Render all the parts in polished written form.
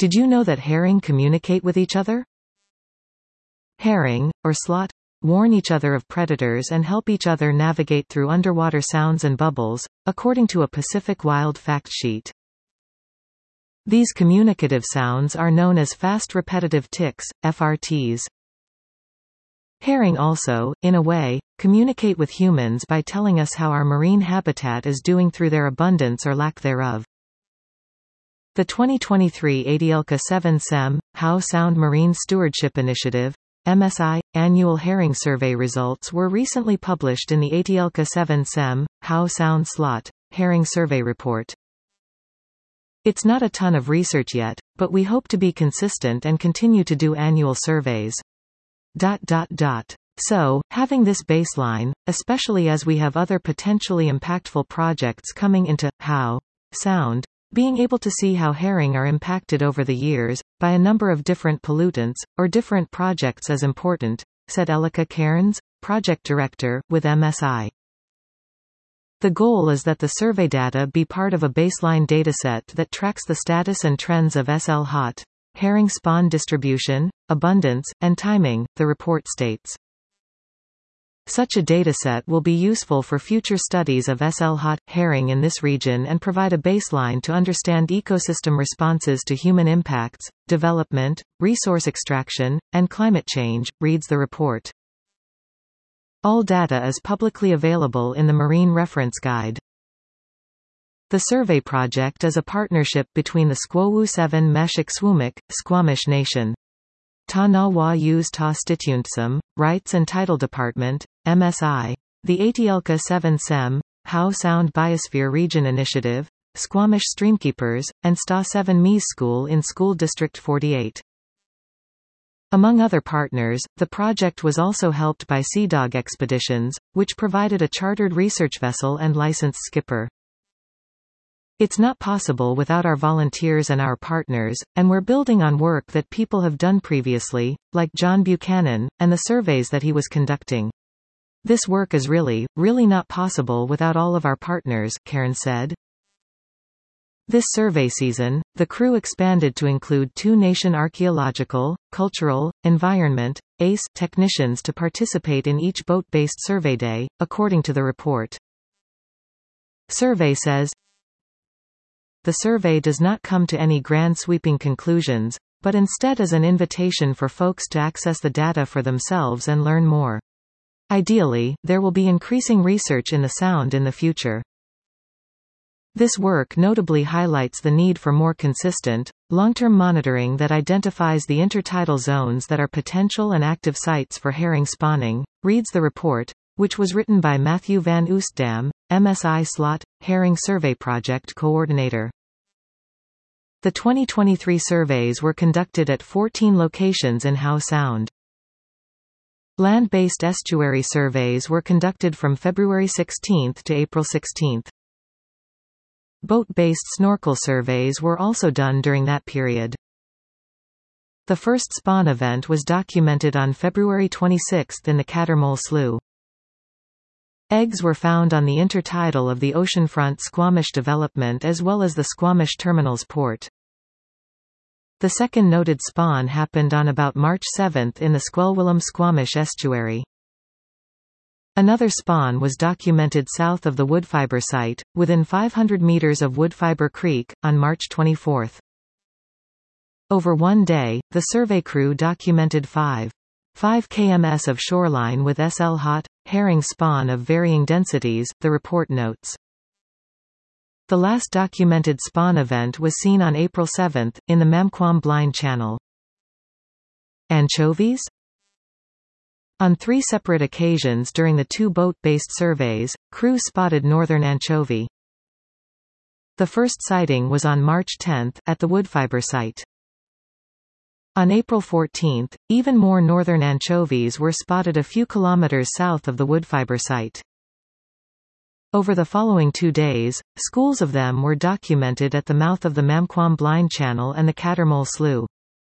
Did you know that herring communicate with each other? Herring, or slot, warn each other of predators and help each other navigate through underwater sounds and bubbles, according to a Pacific Wild fact sheet. These communicative sounds are known as fast repetitive ticks, FRTs. Herring also, in a way, communicate with humans by telling us how our marine habitat is doing through their abundance or lack thereof. The 2023 ADIELCA 7 SEM, How Sound Marine Stewardship Initiative, MSI, annual herring survey results were recently published in the ADIELCA 7 SEM, How Sound Slot, Herring Survey Report. It's not a ton of research yet, but we hope to be consistent and continue to do annual surveys. So, having this baseline, especially as we have other potentially impactful projects coming into how sound, being able to see how herring are impacted over the years, by a number of different pollutants, or different projects is important, said Elika Cairns, project director, with MSI. The goal is that the survey data be part of a baseline dataset that tracks the status and trends of SL hot, herring spawn distribution, abundance, and timing, the report states. Such a dataset will be useful for future studies of SL hot herring in this region and provide a baseline to understand ecosystem responses to human impacts, development, resource extraction, and climate change, reads the report. All data is publicly available in the Marine Reference Guide. The survey project is a partnership between the Squawu 7 Meshik Swumik, Squamish Nation. Ta Na Wa Use Ta Stitунtsum, Rights and Title Department, MSI. The ADIELCA 7 SEM, How Sound Biosphere Region Initiative, Squamish Streamkeepers, and STA 7 Mies School in School District 48. Among other partners, the project was also helped by Sea Dog Expeditions, which provided a chartered research vessel and licensed skipper. It's not possible without our volunteers and our partners, and we're building on work that people have done previously, like John Buchanan, and the surveys that he was conducting. This work is really not possible without all of our partners, Cairns said. This survey season, the crew expanded to include 2 nation archaeological, cultural, environment, ACE technicians to participate in each boat-based survey day, according to the report. Survey says, the survey does not come to any grand sweeping conclusions, but instead is an invitation for folks to access the data for themselves and learn more. Ideally, there will be increasing research in the sound in the future. This work notably highlights the need for more consistent, long-term monitoring that identifies the intertidal zones that are potential and active sites for herring spawning, reads the report, which was written by Matthew van Oostdam, MSI Slot, Herring Survey Project Coordinator. The 2023 surveys were conducted at 14 locations in How Sound. Land-based estuary surveys were conducted from February 16 to April 16. Boat-based snorkel surveys were also done during that period. The first spawn event was documented on February 26 in the Cattermole Slough. Eggs were found on the intertidal of the oceanfront Squamish development as well as the Squamish Terminal's port. The second noted spawn happened on about March 7 in the Squelwillam Squamish estuary. Another spawn was documented south of the Woodfibre site, within 500 meters of Woodfibre Creek, on March 24. Over one day, the survey crew documented 5 kms of shoreline with SL hot, herring spawn of varying densities, the report notes. The last documented spawn event was seen on April 7, in the Mamquam Blind Channel. Anchovies? On 3 separate occasions during the 2 boat-based surveys, crew spotted northern anchovy. The first sighting was on March 10, at the Woodfibre site. On April 14, even more northern anchovies were spotted a few kilometers south of the Woodfibre site. Over the following 2 days, schools of them were documented at the mouth of the Mamquam Blind Channel and the Cattermole Slough.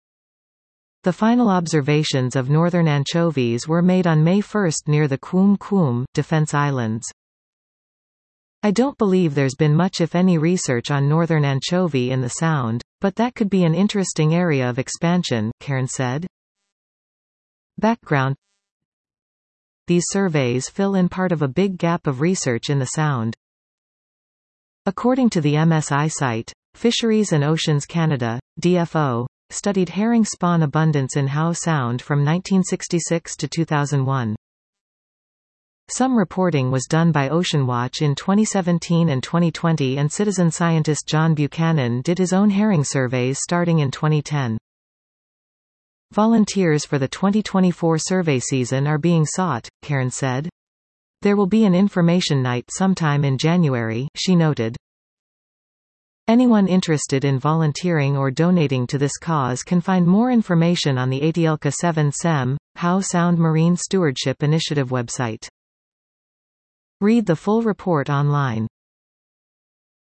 The final observations of northern anchovies were made on May 1 near the Kwum Kwum, Defence Islands. I don't believe there's been much if any research on northern anchovy in the Sound, But that could be an interesting area of expansion, Cairn said. Background. These surveys fill in part of a big gap of research in the Sound. According to the MSI site, Fisheries and Oceans Canada, DFO, studied herring spawn abundance in Howe Sound from 1966 to 2001. Some reporting was done by Oceanwatch in 2017 and 2020, and citizen scientist John Buchanan did his own herring surveys starting in 2010. Volunteers for the 2024 survey season are being sought, Cairn said. There will be an information night sometime in January, she noted. Anyone interested in volunteering or donating to this cause can find more information on the Atielka 7 SEM, Howe Sound Marine Stewardship Initiative website. Read the full report online.